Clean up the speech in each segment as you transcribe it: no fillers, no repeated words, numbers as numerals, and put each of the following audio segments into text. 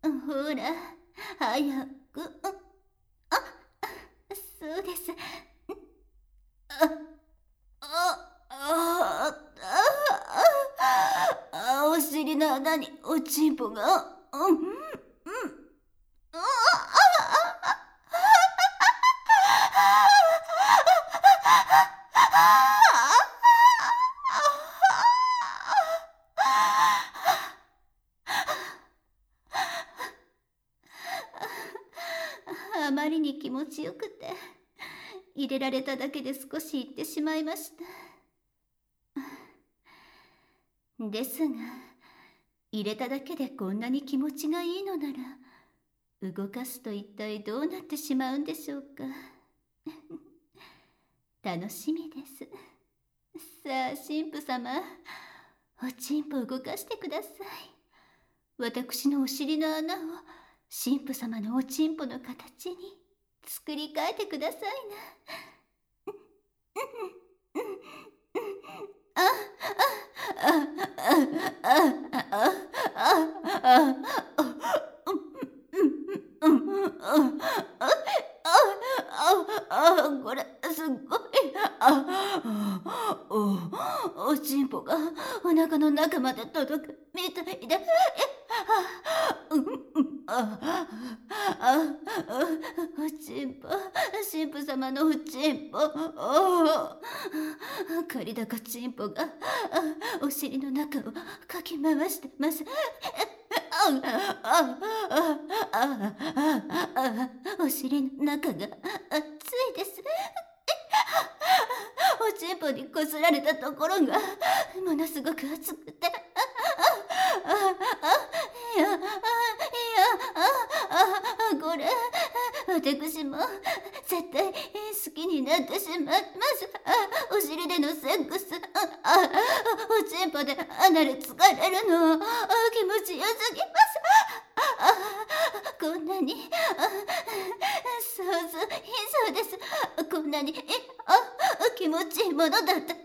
ほら、早く。あ、そうです。あ、お尻の穴におちんぽが。あまりに気持ちよくて、入れられただけで少し行ってしまいました。ですが、入れただけでこんなに気持ちがいいのなら、動かすと一体どうなってしまうんでしょうか。楽しみです。さあ、神父様、おちんぽ動かしてください。私のお尻の穴を神父様のおちんぽの形に作り変えてくださいな。これすごい。おちんぽがお腹の中まで届くみたいで。おちんぽ、神父様のおちんぽ。借り高ちんぽがお尻の中をかき回してます。お尻の中が熱いです。おちんぽにこすられたところがものすごく熱くて、これ私も絶対好きになってしまいます。お尻でのセックス、おちんぽでアナル疲れるの気持ちよすぎます。こんなにそうです。こんなに気持ちいいものだったなんて。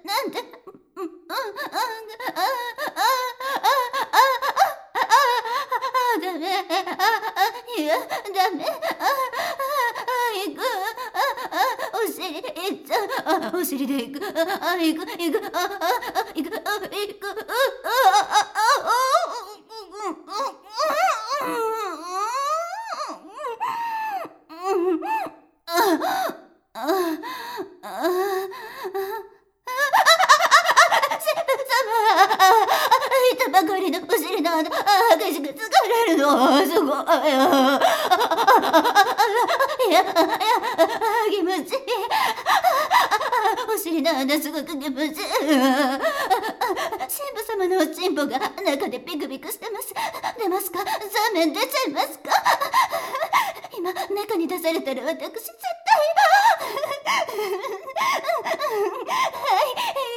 ダメ。いや、ダメ。行く。お尻行っちゃう。お尻で行く。行く。板ばかりのお尻の穴、激しく疲れるの。すごい。気持ちいい。お尻の穴すごく気持ちいい。神父様のおちんぽが中でピクピクしてます。出ますか？ザーメン出ちゃいますか？今中に出されたら私絶対はい、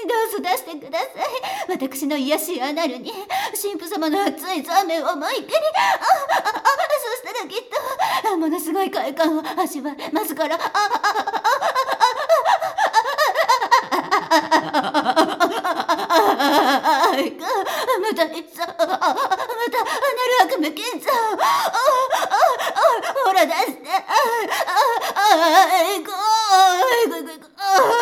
どうぞ出してください。私の癒しいアナルに神父様の熱いザーメンを思いっきり。そしたらきっとものすごい快感を味わえますから。またいっちゃう。またアナル悪夢金ちゃう。ほら出して。行こう。行こ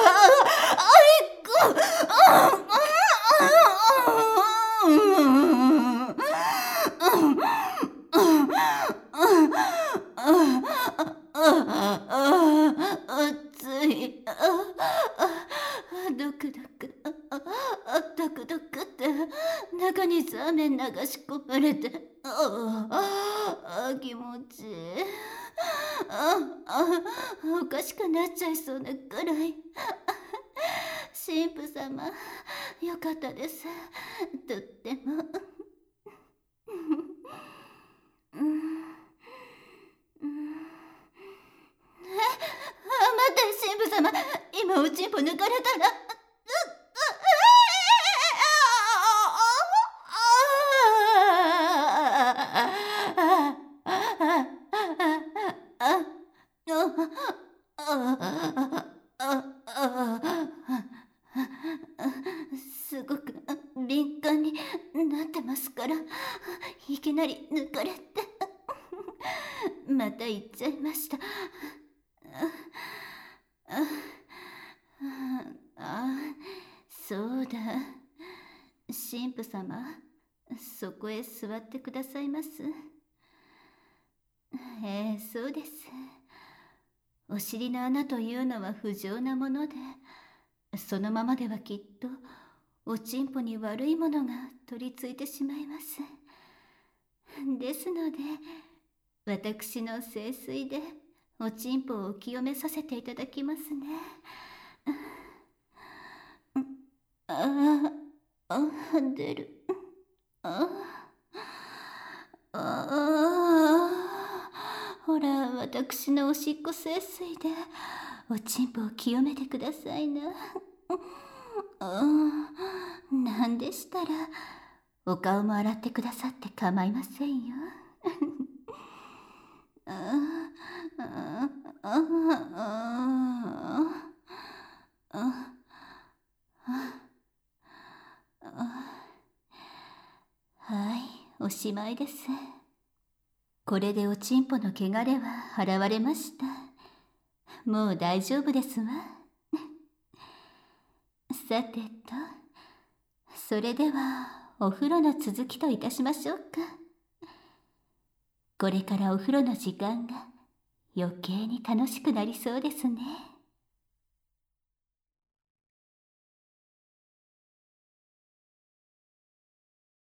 熱い。ドクドク。ドクドクって中にザーメン流し込まれて、気持ちいい。おかしくなっちゃいそうなくらい。神父様、よかったです。とっても。待って、神父様、今おちんぽ抜かれたら。すごく敏感になってますから、いきなり抜かれて。 また言っちゃいました。そうだ。神父様、そこへ座ってくださいます。そうです。お尻の穴というのは不浄なもので、そのままではきっとおちんぽに悪いものが取り付いてしまいます。ですので、私の聖水でおちんぽをお清めさせていただきますね。出る。ほら、私のおしっこ聖水でおちんぽを清めてくださいな。なんでしたらお顔も洗ってくださって構いませんよ。はい、おしまいです。これでおちんぽの汚れは払われました。もう大丈夫ですわ。さてと、それではお風呂の続きといたしましょうか。これからお風呂の時間が余計に楽しくなりそうですね。